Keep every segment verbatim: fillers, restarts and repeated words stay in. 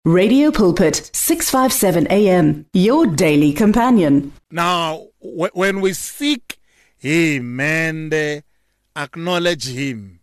Radio Pulpit, six fifty-seven A M, your daily companion. Now, w- when we seek Him and uh, acknowledge Him,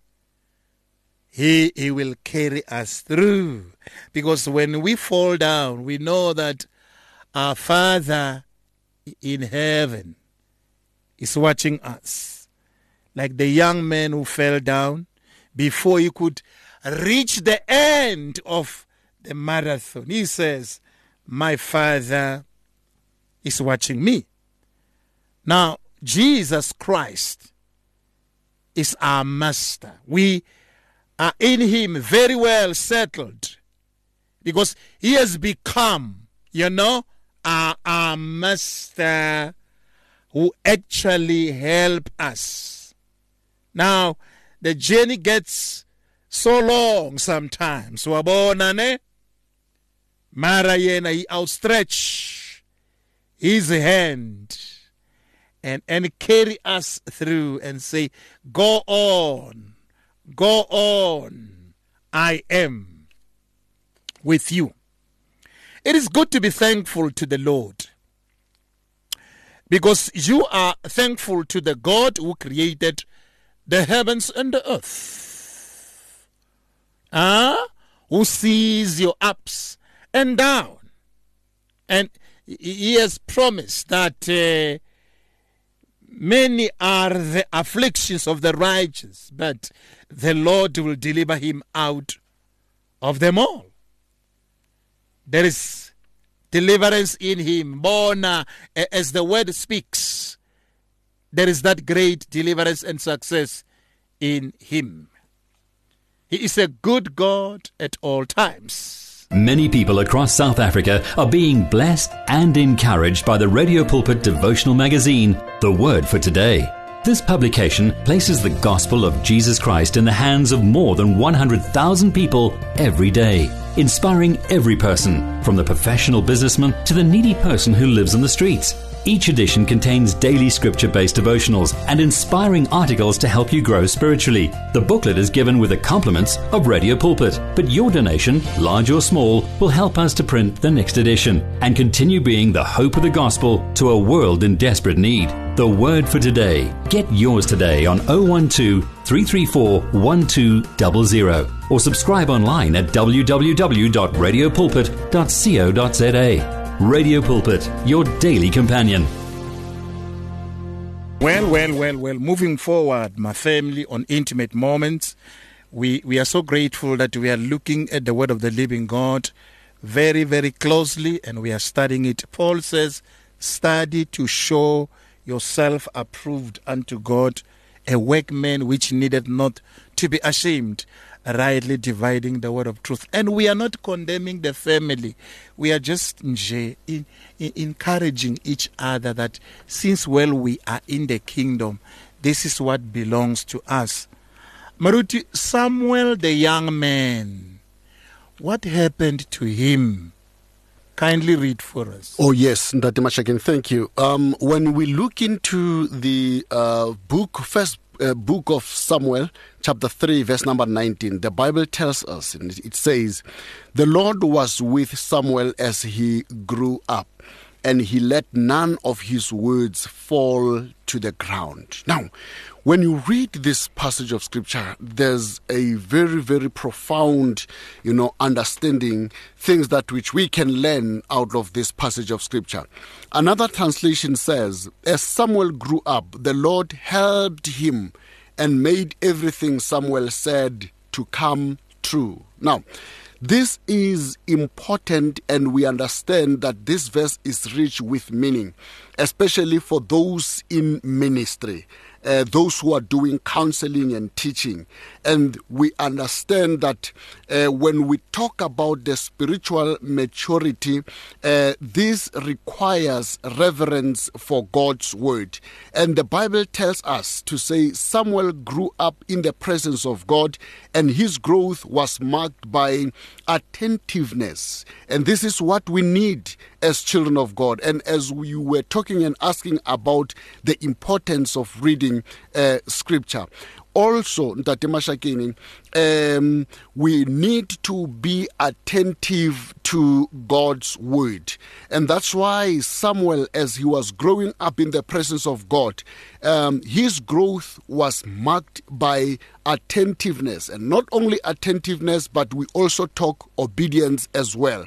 He, He will carry us through. Because when we fall down, we know that our Father in heaven is watching us. Like the young man who fell down before he could reach the end of the marathon. He says, my Father is watching me. Now, Jesus Christ is our master. We are in Him very well settled because He has become, you know, our, our master who actually help us. Now, the journey gets so long sometimes. Wabona ne? Mara yena, He outstretch His hand and, and carry us through and say, go on, go on, I am with you. It is good to be thankful to the Lord because you are thankful to the God who created the heavens and the earth. Ah, who sees your ups and down. And He has promised that uh, many are the afflictions of the righteous, but the Lord will deliver him out of them all. There is deliverance in Him. Bona, as the word speaks, there is that great deliverance and success in Him. He is a good God at all times. Many people across South Africa are being blessed and encouraged by the Radio Pulpit devotional magazine, The Word for Today. This publication places the gospel of Jesus Christ in the hands of more than one hundred thousand people every day, inspiring every person, from the professional businessman to the needy person who lives on the streets. Each edition contains daily scripture-based devotionals and inspiring articles to help you grow spiritually. The booklet is given with the compliments of Radio Pulpit, but your donation, large or small, will help us to print the next edition and continue being the hope of the gospel to a world in desperate need. The Word for Today. Get yours today on oh one two, three three four, one two zero zero or subscribe online at w w w dot radio pulpit dot co dot z a. Radio Pulpit, your daily companion. Well, well, well, well, moving forward, my family, on Intimate Moments, we, we are so grateful that we are looking at the Word of the living God very, very closely, and we are studying it. Paul says, study to show yourself approved unto God, a workman which needed not to be ashamed, rightly dividing the word of truth. And we are not condemning the family. We are just in, in, encouraging each other that since, well, we are in the kingdom, this is what belongs to us. Maruti, Samuel the young man, what happened to him? Kindly read for us. Oh, yes, Ndati Mashakin, thank you. Um, when we look into the uh, book, first uh, book of Samuel, chapter three, verse number nineteen, the Bible tells us, and it says, the Lord was with Samuel as he grew up, and he let none of his words fall to the ground. Now, when you read this passage of scripture, there's a very, very profound, you know, understanding, things that which we can learn out of this passage of scripture. Another translation says, as Samuel grew up, the Lord helped him and made everything Samuel said to come true. Now, this is important, and we understand that this verse is rich with meaning, especially for those in ministry. Uh, those who are doing counseling and teaching. And we understand that uh, when we talk about the spiritual maturity, uh, this requires reverence for God's word. And the Bible tells us to say Samuel grew up in the presence of God, and his growth was marked by attentiveness. And this is what we need as children of God. And as we were talking and asking about the importance of reading uh, scripture, also, Ntate Mashakini, um, we need to be attentive to God's word. And that's why Samuel, as he was growing up in the presence of God, um, his growth was marked by attentiveness. And not only attentiveness, but we also talk obedience as well.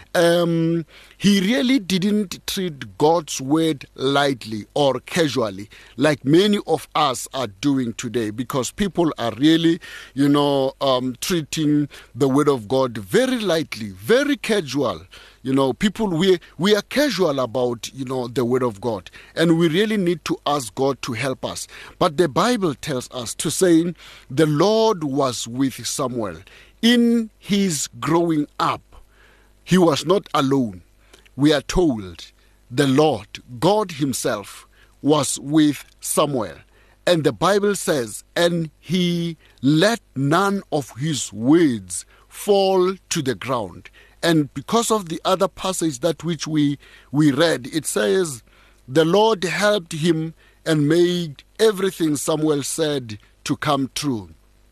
Um, he really didn't treat God's word lightly or casually like many of us are doing today, because people are really, you know, um, treating the word of God very lightly, very casual. You know, people, we we are casual about, you know, the word of God, and we really need to ask God to help us. But the Bible tells us to say the Lord was with Samuel in his growing up. He was not alone. We are told the Lord, God himself, was with Samuel. And the Bible says, and he let none of his words fall to the ground. And because of the other passage that which we, we read, it says, the Lord helped him and made everything Samuel said to come true.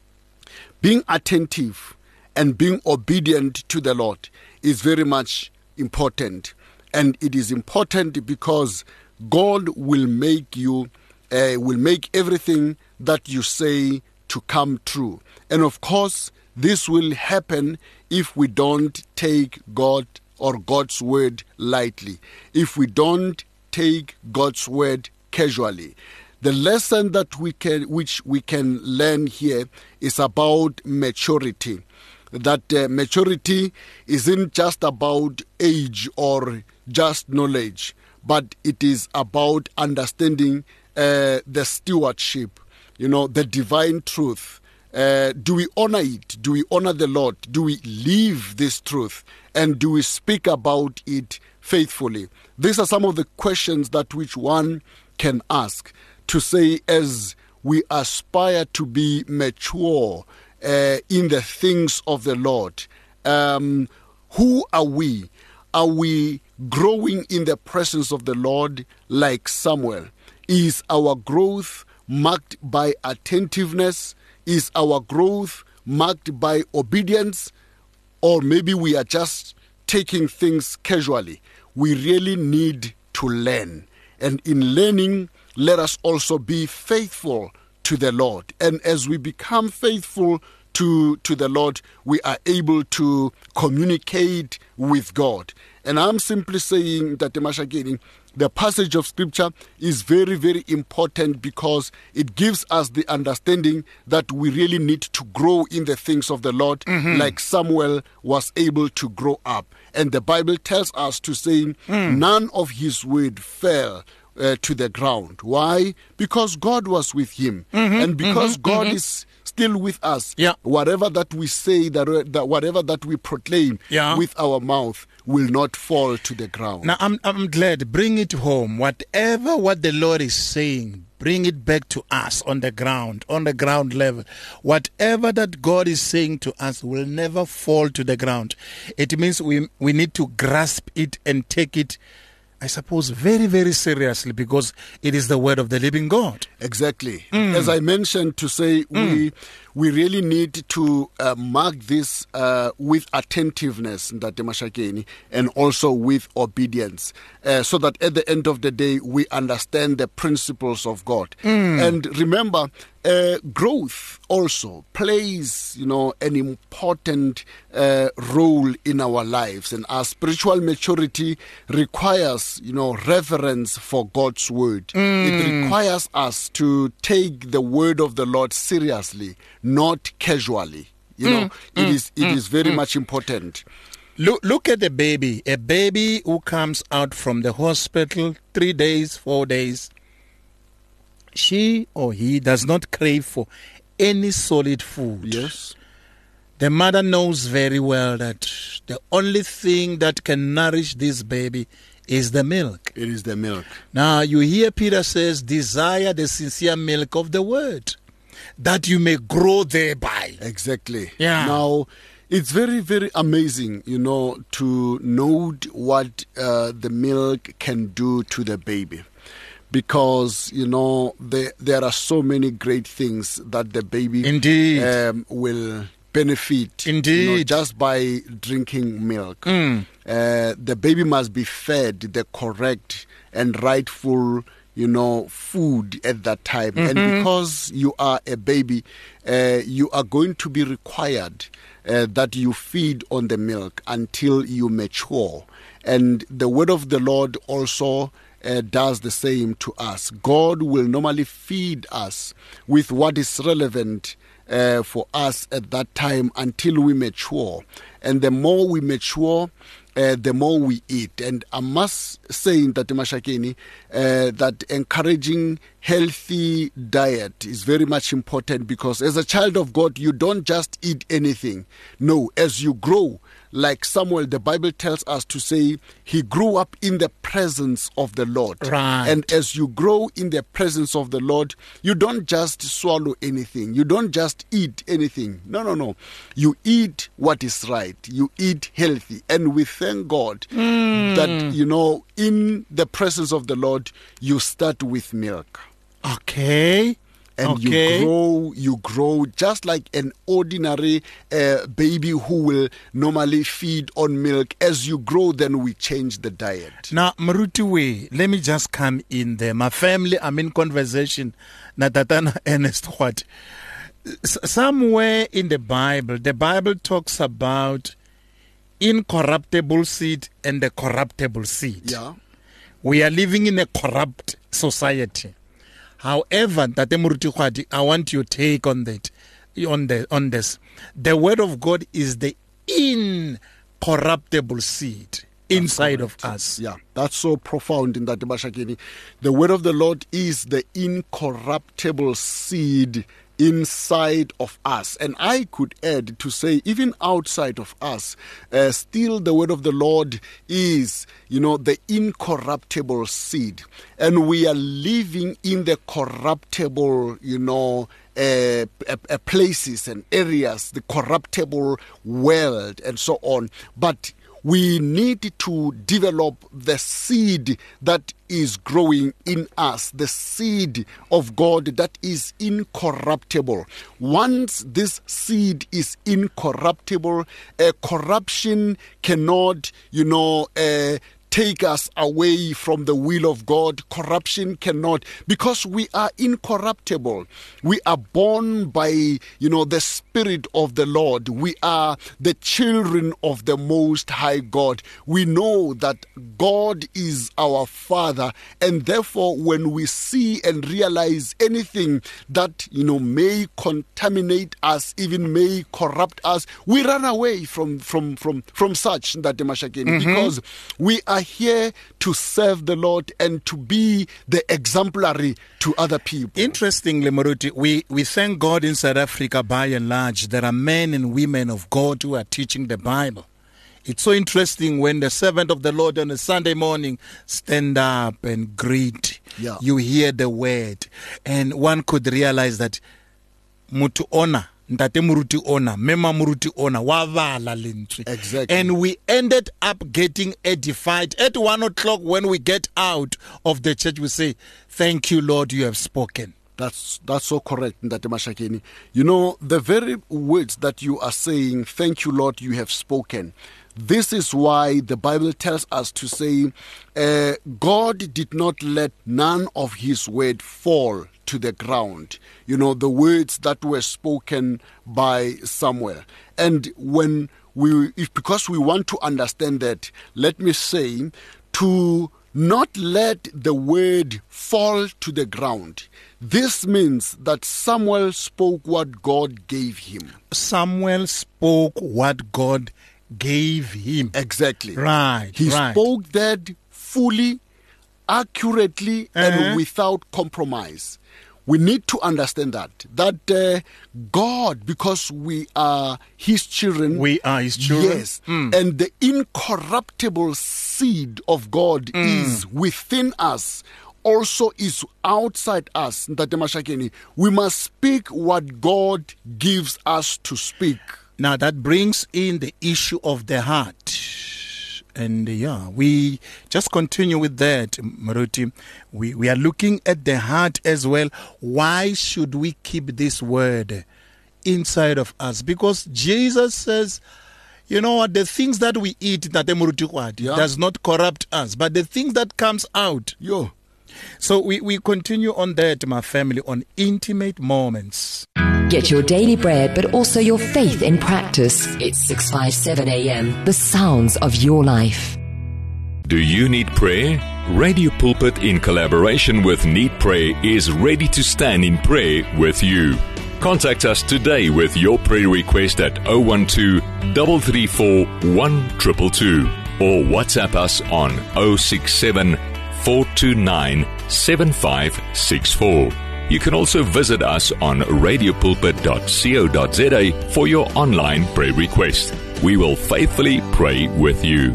Being attentive and being obedient to the Lord is very much important. And it is important because God will make you, uh, will make everything that you say to come true. And of course, this will happen if we don't take God or God's word lightly, if we don't take God's word casually. The lesson that we can, which we can learn here is about maturity. That uh, maturity isn't just about age or just knowledge, but it is about understanding uh, the stewardship, you know, the divine truth. Uh, do we honor it? Do we honor the Lord? Do we live this truth? And do we speak about it faithfully? These are some of the questions that which one can ask to say as we aspire to be mature uh, in the things of the Lord. Um, who are we? Are we growing in the presence of the Lord like Samuel? Is our growth marked by attentiveness? Is our growth marked by obedience? Or maybe we are just taking things casually. We really need to learn. And in learning, let us also be faithful to the Lord. And as we become faithful to, to the Lord, we are able to communicate with God. And I'm simply saying that the passage of Scripture is very, very important because it gives us the understanding that we really need to grow in the things of the Lord, mm-hmm. like Samuel was able to grow up. And the Bible tells us to say, mm. none of his word fell uh, to the ground. Why? Because God was with him. Mm-hmm, and because mm-hmm, God mm-hmm. is still with us, yeah. whatever that we say, that, that whatever that we proclaim yeah. with our mouth will not fall to the ground. Now, I'm I'm glad. Bring it home. Whatever what the Lord is saying, bring it back to us on the ground, on the ground level. Whatever that God is saying to us will never fall to the ground. It means we we need to grasp it and take it, I suppose, very, very seriously, because it is the word of the living God. Exactly. Mm. As I mentioned, to say mm. we we really need to uh, mark this uh, with attentiveness, and also with obedience, uh, so that at the end of the day, we understand the principles of God. Mm. And remember, uh, growth also plays, you know, an important uh, role in our lives. And our spiritual maturity requires, you know, reverence for God's word. Mm. It requires us to take the word of the Lord seriously, not casually. You know, mm, it mm, is it mm, is very mm. much important. Look, look at the baby. A baby who comes out from the hospital three days, four days. She or he does not crave for any solid food. Yes. The mother knows very well that the only thing that can nourish this baby is the milk. It is the milk. Now, you hear Peter says, desire the sincere milk of the word, that you may grow thereby. Exactly. Yeah. Now, it's very, very amazing, you know, to note what uh, the milk can do to the baby. because, you know, there, there are so many great things that the baby Indeed. Um, will benefit. Indeed. You know, just by drinking milk. Mm. Uh, the baby must be fed the correct and rightful, you know, food at that time. Mm-hmm. And because you are a baby, uh, you are going to be required uh, that you feed on the milk until you mature. And the word of the Lord also uh, does the same to us. God will normally feed us with what is relevant uh, for us at that time until we mature. And the more we mature, Uh, the more we eat. And I must say, Ntate Mashakeni, uh, that encouraging healthy diet is very much important, because as a child of God, you don't just eat anything. No, as you grow, like Samuel, the Bible tells us to say he grew up in the presence of the Lord. Right. And as you grow in the presence of the Lord, you don't just swallow anything. You don't just eat anything. No, no, no. You eat what is right. You eat healthy. And we thank God mm. that, you know, in the presence of the Lord, you start with milk. Okay. And okay. you grow, you grow just like an ordinary uh, baby who will normally feed on milk. As you grow, then we change the diet. Now, Marutiwe, let me just come in there. My family, I'm in conversation. Natatana Ernest what? Somewhere in the Bible, the Bible talks about incorruptible seed and the corruptible seed. Yeah. We are living in a corrupt society. However, Tate Muruti, I want your take on that, on the on this. The word of God is the incorruptible seed inside of us. Yeah, that's so profound in that, Bashakini. The word of the Lord is the incorruptible seed inside of us. And I could add to say, even outside of us, uh, still the word of the Lord is, you know, the incorruptible seed. And we are living in the corruptible, you know, uh, uh, places and areas, the corruptible world and so on. But we need to develop the seed that is growing in us, the seed of God that is incorruptible. Once this seed is incorruptible, uh, corruption cannot, you know, uh, take us away from the will of God. Corruption cannot, because we are incorruptible. We are born by, you know, the Spirit of the Lord. We are the children of the Most High God. We know that God is our Father, and therefore when we see and realize anything that, you know, may contaminate us, even may corrupt us, we run away from from from from such, that mm-hmm. because we are here to serve the Lord and to be the exemplary to other people. Interestingly, Maruti, we, we thank God in South Africa, by and large, there are men and women of God who are teaching the Bible. It's so interesting when the servant of the Lord on a Sunday morning stand up and greet. Yeah. You hear the word. And one could realize that mutu ona. Ntate Muruti ona, Mema Muruti ona, wavala lentri. Exactly. And we ended up getting edified. At one o'clock when we get out of the church, we say, thank you, Lord, you have spoken. That's that's so correct, Ntate Mashakeni. You know, the very words that you are saying, thank you, Lord, you have spoken. This is why the Bible tells us to say, uh, God did not let none of his word fall to the ground. You know, the words that were spoken by Samuel. And when we, if because we want to understand that, let me say, to not let the word fall to the ground. This means that Samuel spoke what God gave him. Samuel spoke what God gave him. Exactly. Right. He right. spoke that fully, accurately, uh-huh. and without compromise. We need to understand that, that uh, God, because we are his children. We are his children. Yes. Mm. And the incorruptible seed of God mm. is within us, also is outside us. We must speak what God gives us to speak. Now that brings in the issue of the heart. And uh, yeah, we just continue with that, Maruti. We, we are looking at the heart as well. Why should we keep this word inside of us? Because Jesus says, you know what, the things that we eat that yeah. does not corrupt us, but the things that comes out. Yo. So we, we continue on that, my family, on intimate moments. Get your daily bread, but also your faith in practice. It's six fifty-seven A M, the sounds of your life. Do you need prayer? Radio Pulpit, in collaboration with Need Prayer, is ready to stand in prayer with you. Contact us today with your prayer request at zero one two, three three four, one two two two or WhatsApp us on zero six seven, four two nine, seven five six four. You can also visit us on radio pulpit dot co dot za for your online prayer request. We will faithfully pray with you.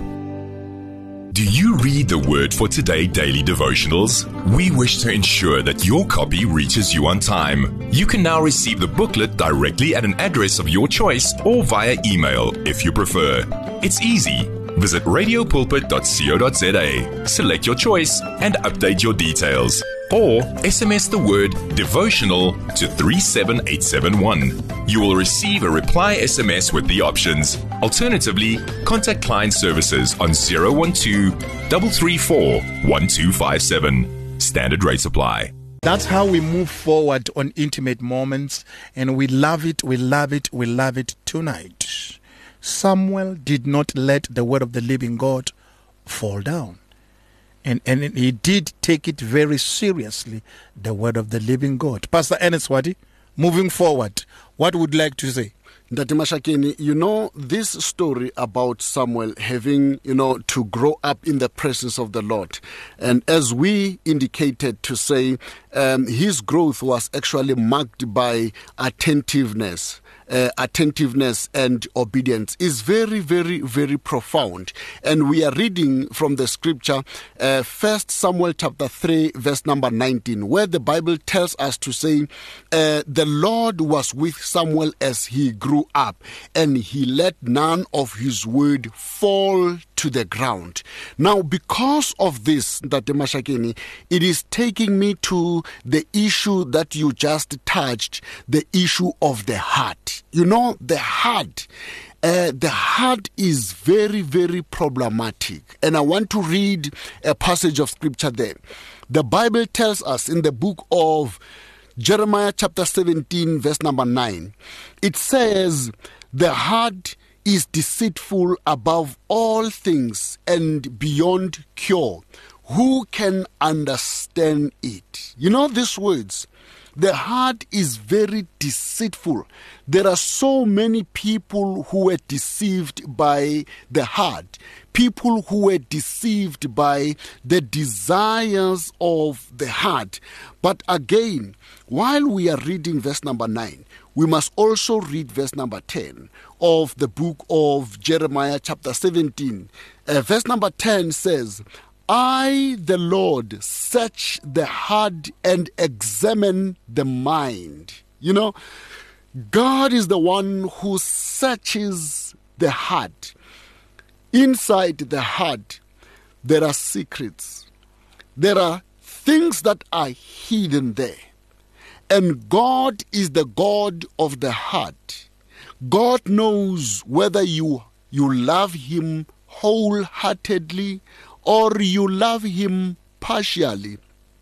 Do you read the Word for Today daily devotionals? We wish to ensure that your copy reaches you on time. You can now receive the booklet directly at an address of your choice or via email if you prefer. It's easy. Visit radio pulpit dot co dot za, select your choice, and update your details. Or S M S the word devotional to three seven eight seven one. You will receive a reply S M S with the options. Alternatively, contact client services on zero one two, three three four, one two five seven. Standard rates apply. That's how we move forward on intimate moments, and we love it, we love it, we love it tonight. Samuel did not let the word of the living God fall down. And, and he did take it very seriously, the word of the living God. Pastor Ernest Wadi, moving forward, what would you like to say? Ndati Mashakeni, you know, this story about Samuel having, you know, to grow up in the presence of the Lord. And as we indicated to say, um, his growth was actually marked by attentiveness. Uh, attentiveness and obedience is very, very, very profound. And we are reading from the scripture, uh, First Samuel chapter three, verse number nineteen, where the Bible tells us to say, uh, the Lord was with Samuel as he grew up, and he let none of his word fall to the ground. Now, because of this, Ndate Mashakeni, it is taking me to the issue that you just touched, the issue of the heart. You know, the heart, uh, the heart is very, very problematic. And I want to read a passage of scripture there. The Bible tells us in the book of Jeremiah chapter seventeen, verse number nine, it says, the heart is deceitful above all things and beyond cure. Who can understand it? You know these words. The heart is very deceitful. There are so many people who were deceived by the heart. People who were deceived by the desires of the heart. But again, while we are reading verse number nine, we must also read verse number ten of the book of Jeremiah chapter seventeen. Uh, verse number ten says, I, the Lord, search the heart and examine the mind. You know, God is the one who searches the heart. Inside the heart, there are secrets. There are things that are hidden there. And God is the God of the heart. God knows whether you, you love Him wholeheartedly or you love Him partially.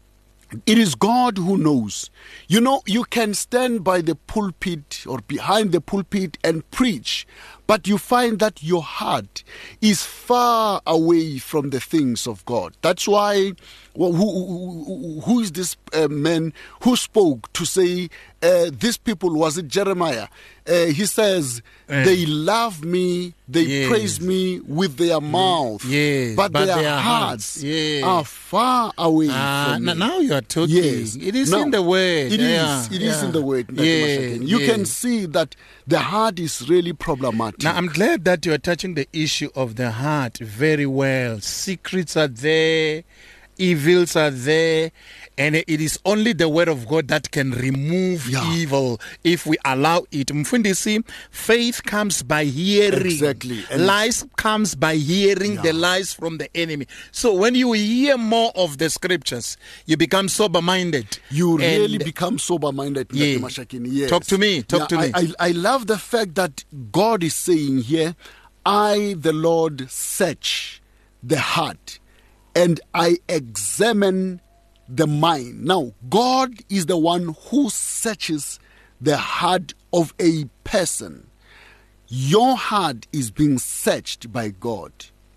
It is God who knows. You know, you can stand by the pulpit or behind the pulpit and preach, but you find that your heart is far away from the things of God. That's why, well, who, who, who is this uh, man who spoke to say, uh, these people, was it Jeremiah? Uh, he says, uh, they love me, they yes. praise me with their mouth, yes, but, but their, their hearts, hearts yes. are far away uh, from me. Now you are talking. Yes. It is now, in the word. It yeah. is. It yeah. is in the word. Yeah. You yeah. can see that the heart is really problematic. Now, I'm glad that you are touching the issue of the heart very well. Secrets are there. evils are there, and it is only the word of God that can remove Yeah. evil if we allow it. Mfundisi, faith comes by hearing. Exactly. And- Lies comes by hearing Yeah. the lies from the enemy. So when you hear more of the scriptures, you become sober-minded. You really And- become sober-minded. Yeah. Ndati Mashakini. Yes. Talk to me, talk to I, me. I, I love the fact that God is saying here, I, the Lord, search the heart and I examine the mind. Now, God is the one who searches the heart of a person. Your heart is being searched by God.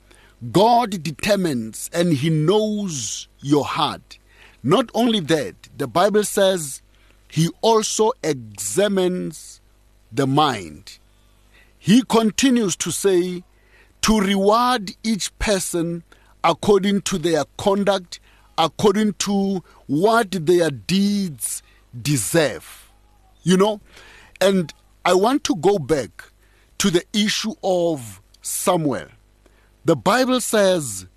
God determines and He knows your heart. Not only that, the Bible says He also examines the mind. He continues to say, to reward each person according to their conduct, according to what their deeds deserve. You know? And I want to go back to the issue of Samuel. The Bible says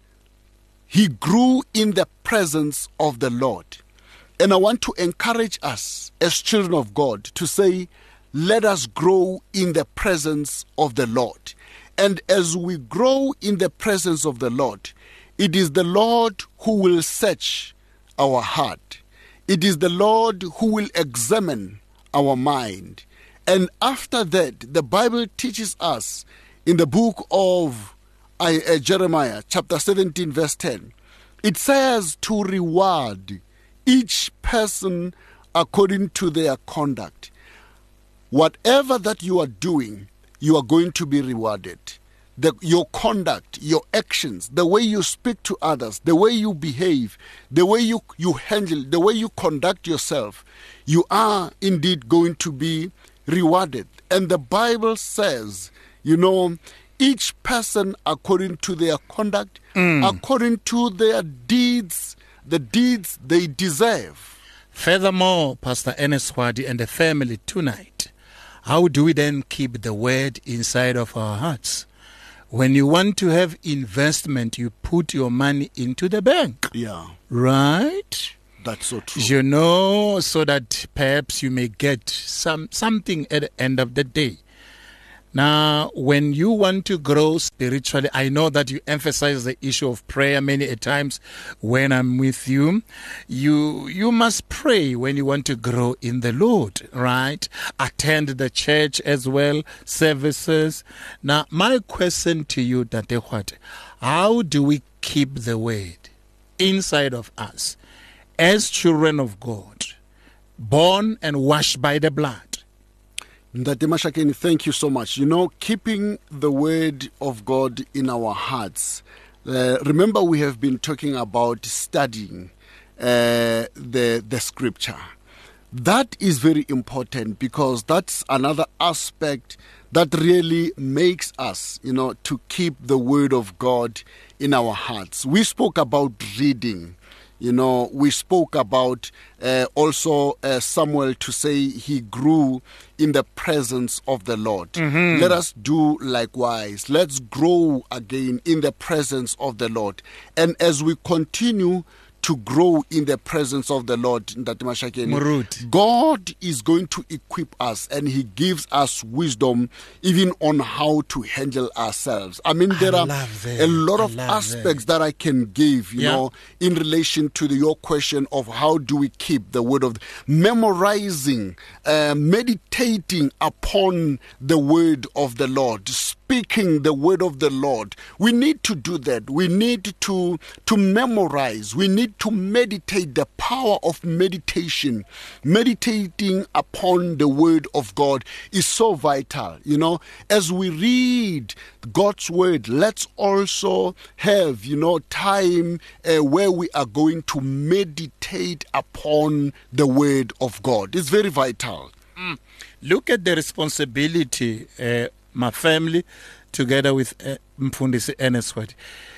he grew in the presence of the Lord. And I want to encourage us as children of God to say, let us grow in the presence of the Lord. And as we grow in the presence of the Lord, it is the Lord who will search our heart. It is the Lord who will examine our mind. And after that, the Bible teaches us in the book of uh, Jeremiah, chapter seventeen, verse ten, it says to reward each person according to their conduct. Whatever that you are doing, you are going to be rewarded. The, your conduct, your actions, the way you speak to others, the way you behave, the way you, you handle, the way you conduct yourself, you are indeed going to be rewarded. And the Bible says, you know, each person according to their conduct, mm. according to their deeds, the deeds they deserve. Furthermore, Pastor Ernest Wadi and the family tonight, how do we then keep the word inside of our hearts? When you want to have investment, you put your money into the bank. Yeah. Right? That's so true. You know, so that perhaps you may get some something at the end of the day. Now, when you want to grow spiritually, I know that you emphasize the issue of prayer many a times when I'm with you. You you must pray when you want to grow in the Lord, right? Attend the church as well, services. Now, my question to you, Tate Hwate, how do we keep the word inside of us as children of God, born and washed by the blood? Ndati Mashakeni, thank you so much. You know, keeping the word of God in our hearts. Uh, remember, we have been talking about studying uh, the the scripture. That is very important because that's another aspect that really makes us, you know, to keep the word of God in our hearts. We spoke about reading. You know, we spoke about uh, also uh, Samuel to say he grew in the presence of the Lord. Mm-hmm. Let us do likewise. Let's grow again in the presence of the Lord. And as we continue to grow in the presence of the Lord, Murut. God is going to equip us and He gives us wisdom even on how to handle ourselves. I mean, there I are a lot of aspects that. that I can give, you yeah. know, in relation to the, your question of how do we keep the word of the, memorizing, uh, meditating upon the word of the Lord, speaking the word of the Lord. We need to do that. We need to, to memorize. We need to meditate. The power of meditation, meditating upon the word of God is so vital. You know, as we read God's word, let's also have, you know, time uh, where we are going to meditate upon the word of God. It's very vital. Mm. Look at the responsibility, uh, my family, together with uh, Mfundisi Ernest Wadi.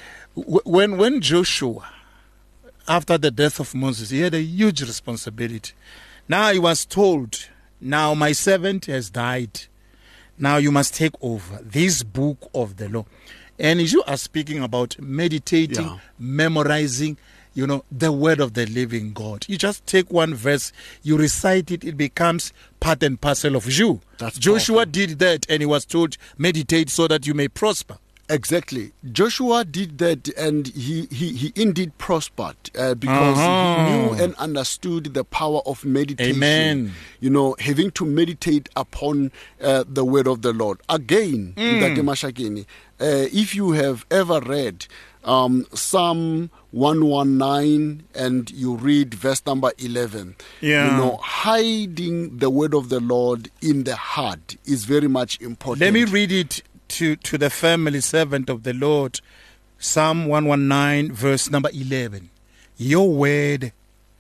When, when Joshua, after the death of Moses, he had a huge responsibility. Now he was told, now my servant has died. Now you must take over this book of the law. And you are speaking about meditating, yeah. memorizing, you know, the word of the living God. You just take one verse, you recite it, it becomes part and parcel of you. That's Joshua powerful. did that, and he was told, meditate so that you may prosper. Exactly. Joshua did that, and he, he, he indeed prospered uh, because Uh-huh. he knew and understood the power of meditation. Amen. You know, having to meditate upon uh, the word of the Lord. Again, Ntate Mashakeni, uh, if you have ever read um, Psalm one nineteen and you read verse number eleven, Yeah. you know, hiding the word of the Lord in the heart is very much important. Let me read it to, to the family servant of the Lord. Psalm one nineteen, verse number eleven. Your word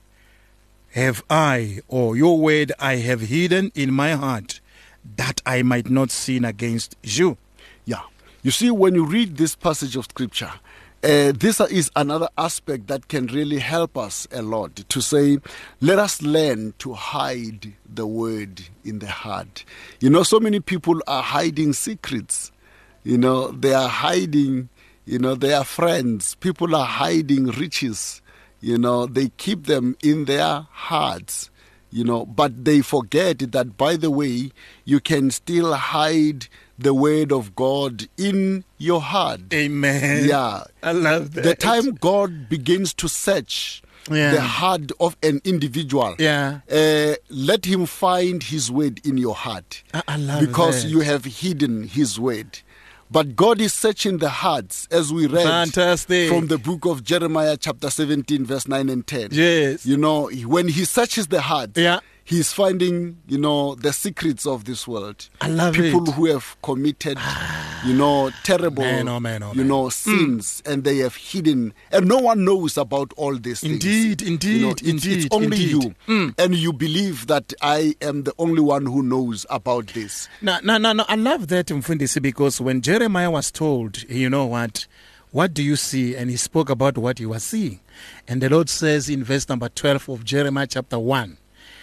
have I, or your word I have hidden in my heart, that I might not sin against you. Yeah. You see, when you read this passage of scripture, uh, this is another aspect that can really help us a lot to say, let us learn to hide the word in the heart. You know, so many people are hiding secrets. You know, they are hiding, you know, their friends. People are hiding riches. You know, they keep them in their hearts. You know, but they forget that, by the way, you can still hide the word of God in your heart. Amen. Yeah. I love that. The time God begins to search Yeah. the heart of an individual, Yeah. uh, let him find his word in your heart. I, I love Because that. you have hidden his word. But God is searching the hearts, as we read Fantastic. from the book of Jeremiah chapter seventeen, verse nine and ten. Yes. You know, when he searches the heart, Yeah. he's finding, you know, the secrets of this world. I love People it. who have committed, you know, terrible, Man, oh man, oh you man. know, sins, and they have hidden, and no one knows about all these things. Indeed, You know, indeed, it's, indeed, it's only indeed. you, and you believe that I am the only one who knows about this. No, no, no, no. I love that, Mfundisi, because when Jeremiah was told, you know what, what do you see? And he spoke about what he was seeing. And the Lord says in verse number twelve of Jeremiah chapter one,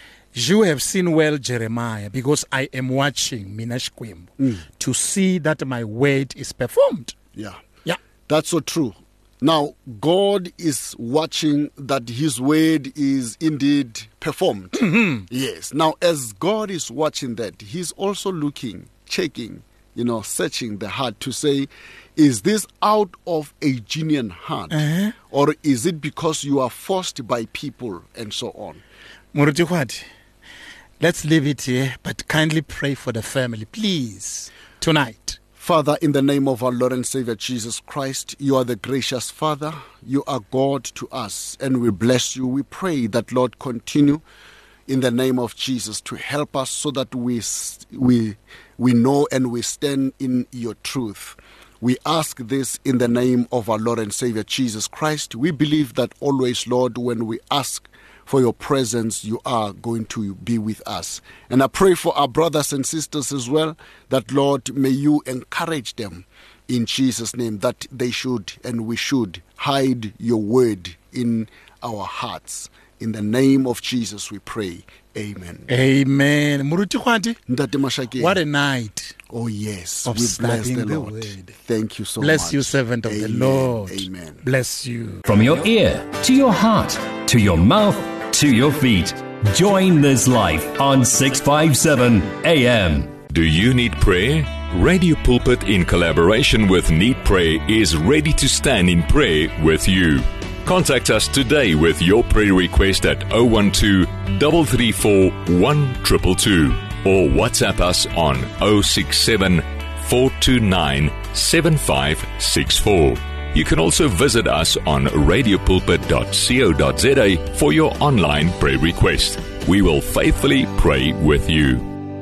you have seen well, Jeremiah, because I am watching, Minashkwimbo, Mm. to see that my word is performed. Yeah. Yeah. That's so true. Now, God is watching that his word is indeed performed. Yes. Now, as God is watching that, he's also looking, checking, you know, searching the heart to say, is this out of a genuine heart? Uh-huh. Or is it because you are forced by people and so on? Muruti Kwati, let's leave it here, but kindly pray for the family, please, tonight. Father, in the name of our Lord and Savior Jesus Christ, you are the gracious Father. You are God to us, and we bless you. We pray that, Lord, continue in the name of Jesus to help us so that we we we know and we stand in your truth. We ask this in the name of our Lord and Savior Jesus Christ. We believe that always, Lord, when we ask for your presence, you are going to be with us. And I pray for our brothers and sisters as well, that, Lord, may you encourage them in Jesus' name, that they should and we should hide your word in our hearts. In the name of Jesus we pray. Amen. Amen. Muruti Kwati, Ntate Mashakeni. what a night. Oh, yes. of We bless studying the the Lord. word. Thank you so Bless much. you, servant of the Amen. Lord. Amen. Bless you. From your ear to your heart to your mouth to your feet. Join this life on six fifty-seven A M. Do you need prayer? Radio Pulpit, in collaboration with Need Pray, is ready to stand in prayer with you. Contact us today with your prayer request at zero one two, three three four, one two two two or WhatsApp us on zero six seven, four two nine, seven five six four. You can also visit us on radio pulpit dot co dot za for your online prayer request. We will faithfully pray with you.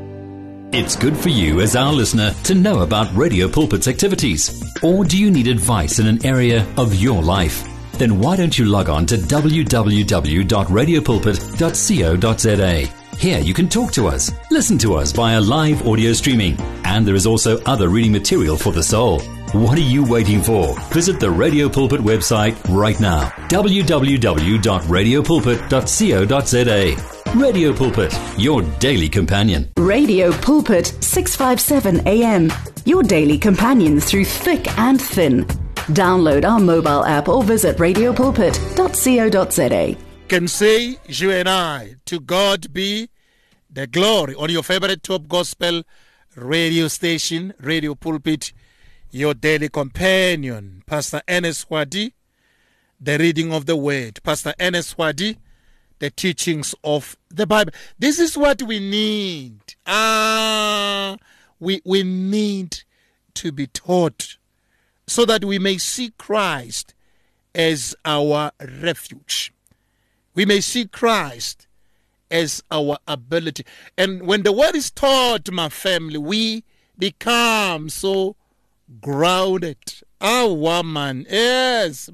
It's good for you as our listener to know about Radio Pulpit's activities. Or do you need advice in an area of your life? Then why don't you log on to w w w dot radio pulpit dot co dot za. Here you can talk to us, listen to us via live audio streaming, and there is also other reading material for the soul. What are you waiting for? Visit the Radio Pulpit website right now, w w w dot radio pulpit dot co dot za. Radio Pulpit, your daily companion. Radio Pulpit, six fifty-seven A M. Your daily companion through thick and thin. Download our mobile app or visit radio pulpit dot co dot za. Can say, you and I, to God be the glory on your favorite top gospel radio station, Radio Pulpit, your daily companion, Pastor Ernest Wadi, the reading of the word. Pastor Ernest Wadi, the teachings of the Bible. This is what we need. Ah, we, we need to be taught so that we may see Christ as our refuge. We may see Christ as our ability. And when the word is taught, my family, we become so grounded. Ah, woman, yes.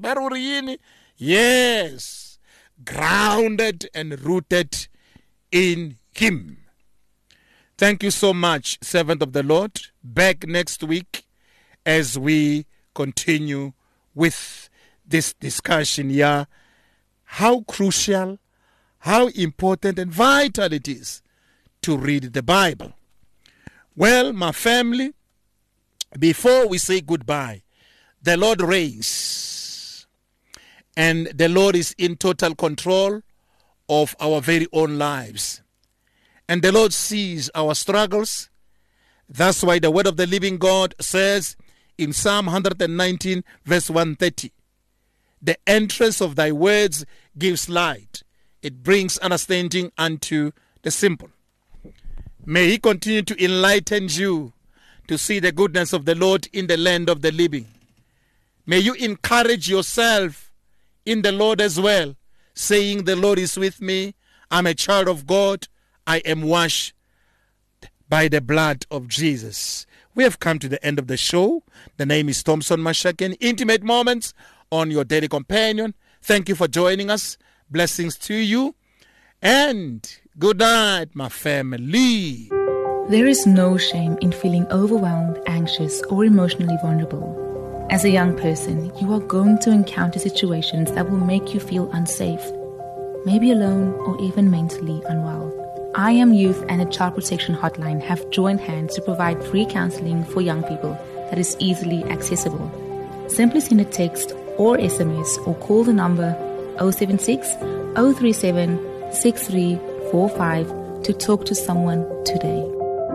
Yes. Grounded and rooted in Him. Thank you so much, servant of the Lord. Back next week as we continue with this discussion here. How crucial, how important and vital it is to read the Bible. Well, my family, before we say goodbye, the Lord reigns. And the Lord is in total control of our very own lives. And the Lord sees our struggles. That's why the word of the living God says in Psalm one nineteen, verse one thirty, the entrance of thy words gives light. It brings understanding unto the simple. May He continue to enlighten you to see the goodness of the Lord in the land of the living. May you encourage yourself in the Lord as well, saying, the Lord is with me. I'm a child of God. I am washed by the blood of Jesus. We have come to the end of the show. The name is Thompson Mashaken. Intimate Moments on your daily companion. Thank you for joining us. Blessings to you. And good night, my family. There is no shame in feeling overwhelmed, anxious, or emotionally vulnerable. As a young person, you are going to encounter situations that will make you feel unsafe, maybe alone or even mentally unwell. I Am Youth and the Child Protection Hotline have joined hands to provide free counseling for young people that is easily accessible. Simply send a text or S M S or call the number zero seven six, zero three seven, six three four five to talk to someone today.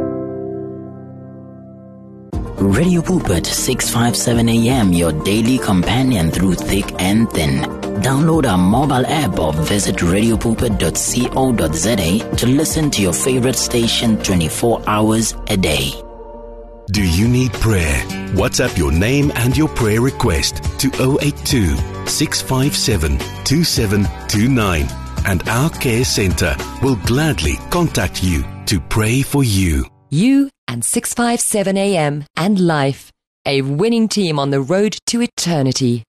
Radio Pulpit six fifty-seven A M, your daily companion through thick and thin. Download our mobile app or visit radio pulpit dot co dot za to listen to your favorite station twenty-four hours a day. Do you need prayer? WhatsApp your name and your prayer request to zero eight two, six five seven, two seven two nine and our care center will gladly contact you to pray for you. You and six fifty-seven A M and life, a winning team on the road to eternity.